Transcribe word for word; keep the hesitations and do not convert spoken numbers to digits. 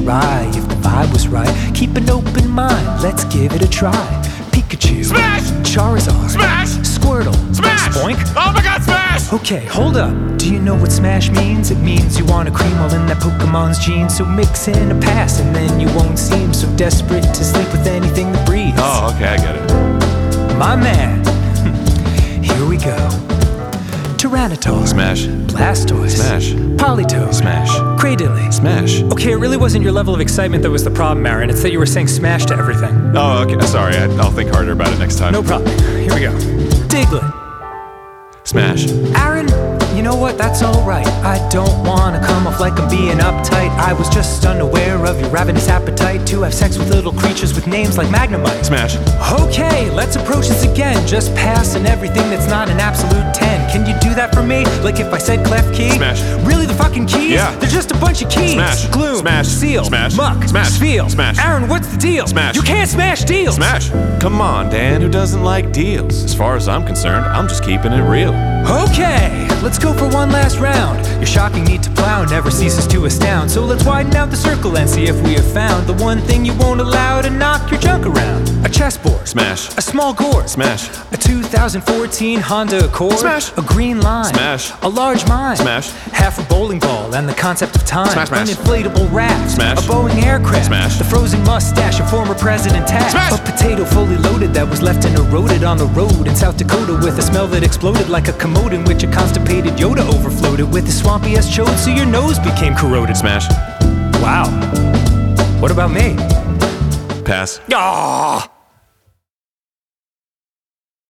awry if the vibe was right. Keep an open mind, let's give it a try. Pikachu, Smash! Charizard, Smash! Squirtle, Smash! Spoink. Oh my god, smash! Okay, hold up. Do you know what smash means? It means you want a cream all in that Pokemon's genes. So mix in a pass and then you won't seem so desperate to sleep with anything that breathes. Oh, okay, I get it. My man. Here we go. Tyranitar, Smash. Blastoise, Smash. Politoed, Smash. Cradily. Smash. Okay, it really wasn't your level of excitement that was the problem, Aaron. It's that you were saying smash to everything. Oh, okay, sorry, I, I'll think harder about it next time. No problem. Here we go. Diglett. Smash. Aaron, you know what? That's alright. I don't wanna come off like I'm being uptight. I was just unaware of your ravenous appetite to have sex with little creatures with names like Magnemite. Smash. Okay, let's approach this again. Just passing everything that's not an absolute ten. Can you do that for me? Like if I said clef key? Smash. Really, the fucking keys? Yeah. They're just a bunch of keys. Smash. Gloom. Smash. Seal. Smash. Muck. Smash. Feel. Smash. Aaron, what's the deal? Smash. You can't smash deals. Smash. Come on, Dan, who doesn't like deals? As far as I'm concerned, I'm just keeping it real. Okay, let's go for one last round. Your shocking need to plow never ceases to astound. So let's widen out the circle and see if we have found the one thing you won't allow to knock your junk around. A chessboard. Smash. A small gourd. Smash. A two thousand fourteen Honda Accord. Smash. A green line. Smash. A large mine. Smash. Half a bowling ball and the concept of time. Smash, smash. An inflatable raft. Smash. A Boeing aircraft. Smash. The frozen mustache of former President Taft. Smash. A potato fully loaded that was left and eroded on the road in South Dakota with a smell that exploded like a commode in which a constipated Yoda overflowed it with a swampy ass chode so your nose became corroded. Smash. Wow. What about me? Pass. Ah.